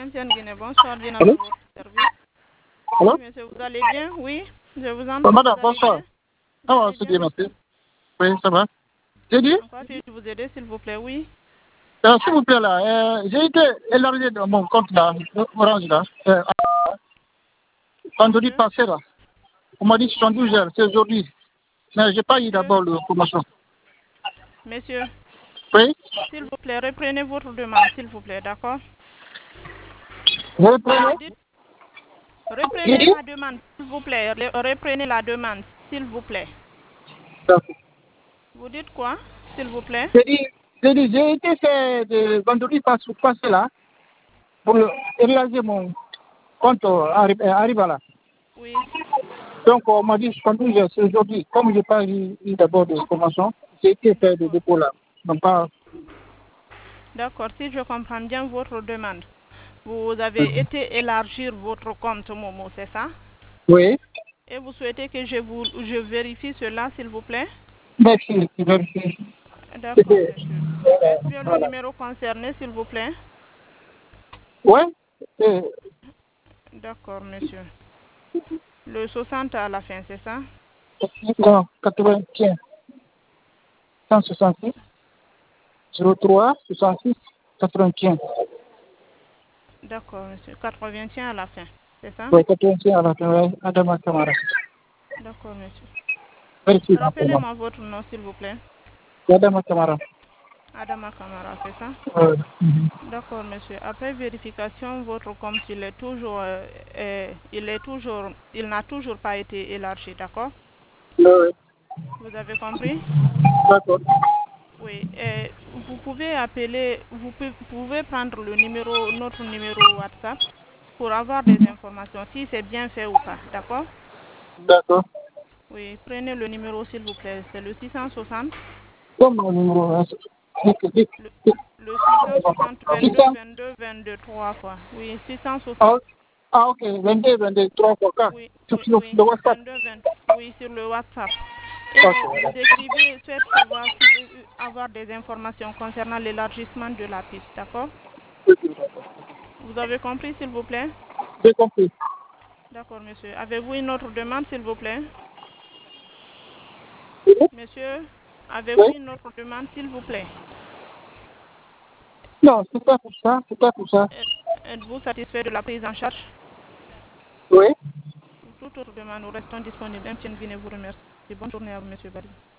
MTN Guinée, bonsoir, Dina, Allô? votre service. Allô? Oui, monsieur, vous allez bien? Oui, je vous entends. Madame, Vous allez bonsoir. bien? Ça Vous va, allez c'est bien, bien, merci. monsieur? Oui, ça va. J'ai dit, En quoi puis-je vous aider, s'il vous plaît? Oui. s'il vous plaît, là, j'ai été élargi dans mon compte, là, Orange, là, vendredi Monsieur, passé, là. On m'a dit 72 heures, c'est aujourd'hui. Mais je n'ai pas eu monsieur, d'abord la promotion. monsieur, Oui? s'il vous plaît, reprenez votre demande, s'il vous plaît, d'accord? Vous prenez? Dites, J'ai reprenez dit? la demande, s'il vous plaît. Reprenez la demande, s'il vous plaît. D'accord. Vous dites quoi, s'il vous plaît? J'ai été fait de vendredi passé, là, pour élargir mon compte arrive là. Oui. Donc, on m'a dit 72 heures, c'est aujourd'hui. Comme je n'ai pas eu d'abord de promotion, j'ai été fait de D'accord. dépôt là. Donc, pas. D'accord, si je comprends bien votre demande, vous avez été élargir votre compte Momo, c'est ça? Oui. Et vous souhaitez que je vérifie cela, s'il vous plaît? Merci, merci. D'accord, C'était. monsieur. Est-ce bien le Voilà. numéro concerné, s'il vous plaît? Ouais. D'accord, monsieur. Le 60 à la fin, c'est ça? Non, 95, 166, 03, 66, 95. D'accord, monsieur. 81 à la fin, c'est ça? Oui, 95 à la fin, ouais. Adama Kamara. D'accord, monsieur. Merci. Rappelez-moi votre nom, s'il vous plaît. Adama Kamara. Adama Kamara, c'est ça? Mhm. D'accord, monsieur. Après vérification, votre compte, il n'a toujours pas été élargi, d'accord? Oui, Vous avez compris? d'accord. Oui. Vous pouvez pouvez prendre notre numéro WhatsApp pour avoir des informations, si c'est bien fait ou pas, d'accord? D'accord. Oui, prenez le numéro, s'il vous plaît. C'est le 660. Comme mon numéro, hein, Le, le 660 22 600. 22 22 trois fois. Oui, 660. Ah, ok, 22, 22, 3 fois 4. Oui, Sur oui, oui. le WhatsApp. 22 20. Oui, sur le WhatsApp. Et vous Ok. souhaitez savoir si, avoir des informations concernant l'élargissement de la piste, d'accord? Vous avez compris, s'il vous plaît? J'ai compris. D'accord, monsieur. Avez-vous une autre demande, s'il vous plaît? Monsieur, avez-vous Oui? une autre demande, s'il vous plaît? Non, c'est pas pour ça, c'est pas pour ça. Êtes-vous satisfait de la prise en charge? Oui? Pour toute autre demande, nous restons disponibles. MTN Guinée vous remercie. Bonne journée à vous, monsieur Bari.